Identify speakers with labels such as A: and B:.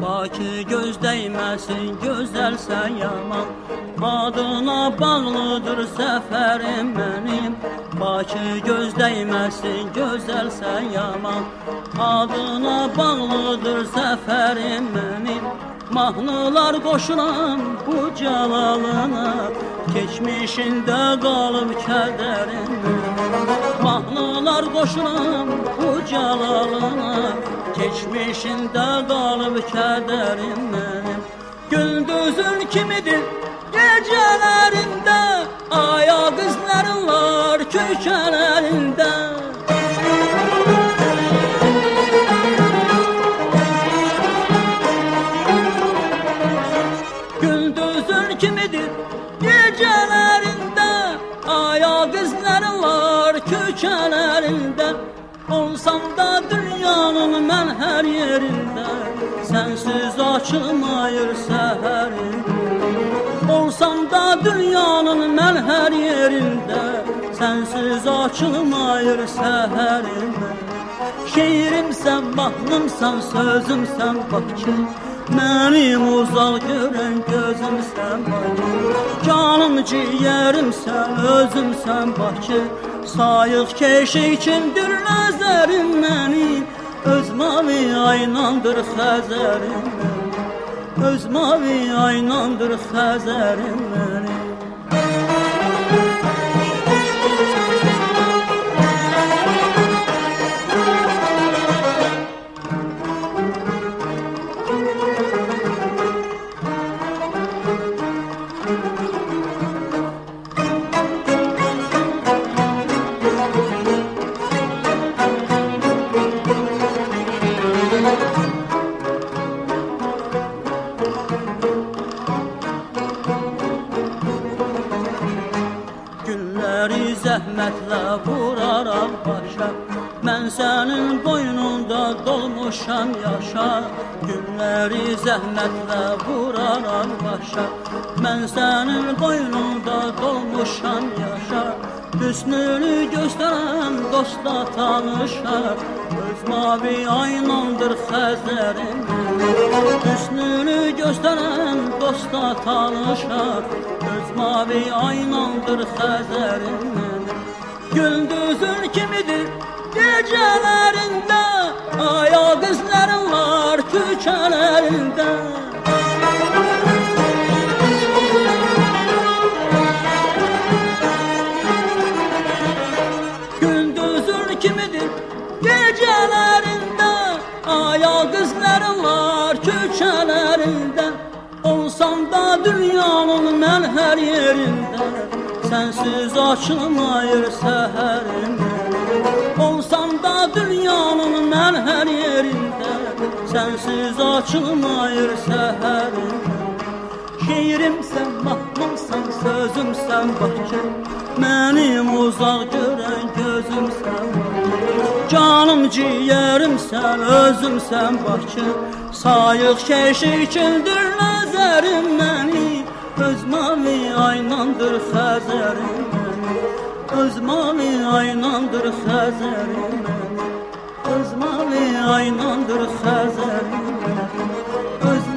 A: Bakı göz değməsin, gözəlsən yaman. Adına bağlıdır səfərim mənim. Bakı göz değməsin, gözəlsən yaman. Adına bağlıdır səfərim mənim. Mahnılar qoşuram bu cəlalına, keçmişində qalıb kədərim mənim. Mahnılar qoşuram bu cəlalına, keçmişində qalıb kədərim mənim. Gündüzün kimidir gecələrində, aya qızların var kökələrində. Gündüzün kimidir gecələrində, aya qızların var kökələrində. Olsam da dünyanın mən hər yerində, sənsiz açılmayır səhərim. Olsam da dünyanın mən hər yerində, sənsiz açılmayır səhərim. Şeirimsən, mahnımsan, sözümsən Bakı, mənim uzaq görən gözümsən Bakı. Canım ciyərimsən, özümsən Bakı, sayıq keşik kimdir nəzərim mənim. Öz mavi aynandır xəzərim mənim, öz mavi aynandır xəzərim mənim. Günləri zəhmətlə vuraram başa, mən sənin boynunda dolmuşam yaşa. Günləri zəhmətlə vuraram başa, mən sənin boynunda dolmuşam yaşa. Hüsnünü göstərən dosta tanışa, öz mavi aynandır xəzərim. Hüsnünü göstərən dosta tanışa, öz mavi aynandır xəzərim. Gündüzün kimidir gecələrində, aya qızların var kökələrində. Gündüzün kimidir gecələrində, aya qızların var kökələrində. Olsam da dünyanın mən hər yerində, sənsiz açılmayır səhərim. Olsam da dünyanın mən hər yerində, sənsiz açılmayır səhərim. Şeirimsən, mahnımsan, sözümsən Bakı, mənim uzaq görən gözümsən Bakı. Canım ciyərimsən, özümsən Bakı, sayıq keşik kimdir nəzərim mənim. Öz mavi aynandır xəzərim mənim, öz mavi aynandır xəzərim mənim, öz mavi aynandır xəzərim mənim, öz